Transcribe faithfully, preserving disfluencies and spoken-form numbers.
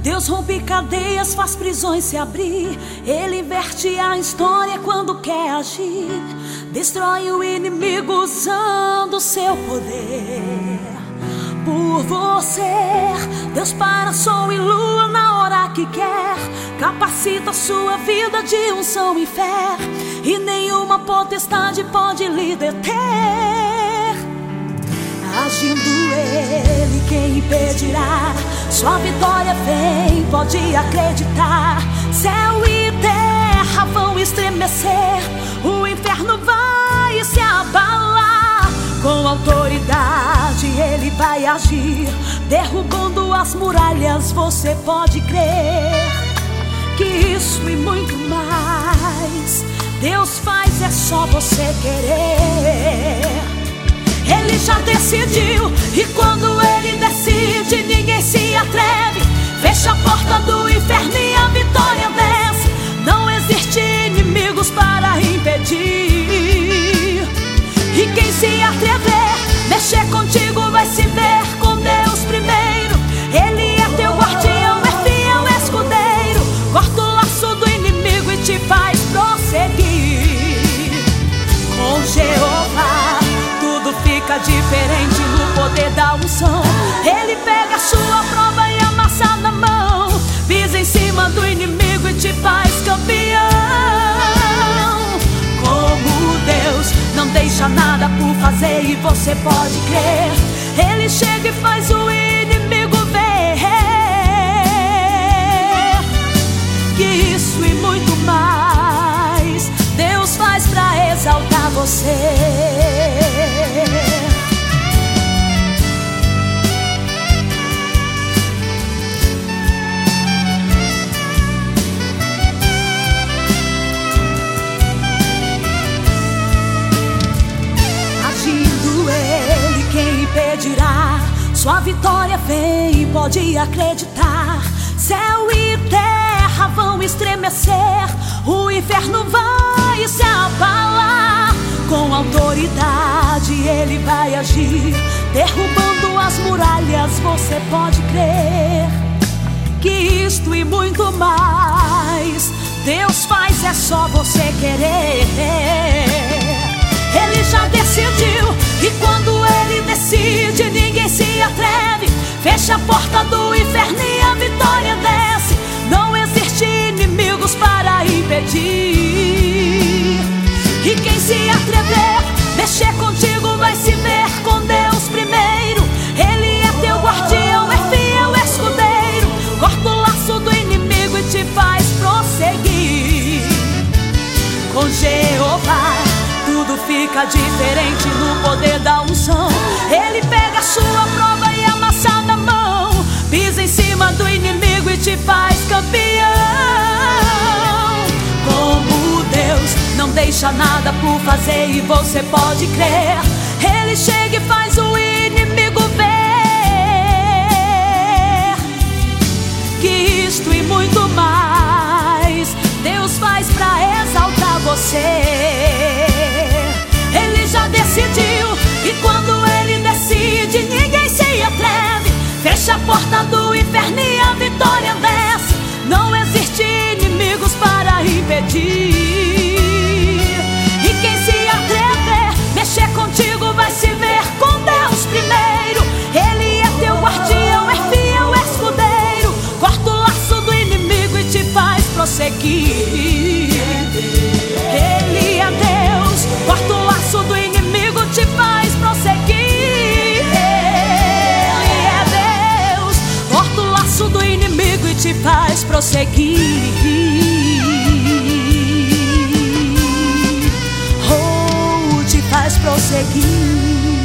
Deus rompe cadeias, faz prisões se abrir. Ele inverte a história quando quer agir. Destrói o inimigo usando o seu poder. Por você, Deus para sol e lua na hora que quer. Capacita sua vida de unção e fé, e nenhuma potestade pode lhe deter. Agindo Ele, quem impedirá? Sua vitória vem, pode acreditar. Céu e terra vão estremecer, o inferno vai se abalar. Com autoridade Ele vai agir, derrubando as muralhas. Você pode crer que isso e muito mais Deus faz, é só você querer. Ele já decidiu, e quando Ele decide, ninguém se atreve. Fecha a porta do inferno e a vitória desce. Não existe inimigos para impedir. E quem se atrever, mexer contigo vai se ver com Deus primeiro. Ele é teu guardião, é fiel escudeiro. Corta o laço do inimigo e te faz prosseguir. Com Jeová tudo fica diferente no poder da unção. Ele pega a sua prova e amassa na mão. Pisa em cima do inimigo e te faz campeão. Como Deus não deixa nada por fazer, e você pode crer. Ele chega e faz o inimigo ver que isso e muito mais Deus faz pra exaltar você. Sua vitória vem, pode acreditar. Céu e terra vão estremecer, o inferno vai se abalar. Com autoridade Ele vai agir, derrubando as muralhas. Você pode crer que isto e muito mais Deus faz, é só você querer. Ele já decidiu, e quando Ele decide, ninguém se atreve. Fecha a porta do inferno e a vitória desce. Não existe inimigos para impedir. E quem se atrever, mexer contigo vai se ver com Deus primeiro. Ele é teu guardião, é fiel escudeiro. Corta o laço do inimigo e te faz prosseguir. Com Jeová tudo fica diferente no poder da unção. Ele pega a sua prova e amassa na mão. Pisa em cima do inimigo e te faz campeão. Como Deus não deixa nada por fazer, e você pode crer. Ele chega e faz o inimigo ver que isto e muito mais Deus faz pra exaltar você. Ele já decidiu, e quando Ele decide, ninguém se atreve. Fecha a porta do inferno e a vitória desce. Não existe inimigos para impedir. E quem se atrever, mexer contigo vai se ver com Deus primeiro. Ele é teu guardião, é fiel escudeiro. Corta o laço do inimigo e te faz prosseguir. Ele é Deus, corta o laço do inimigo, te faz prosseguir. Ele é Deus, corta o laço do inimigo e te faz prosseguir. Oh, te faz prosseguir.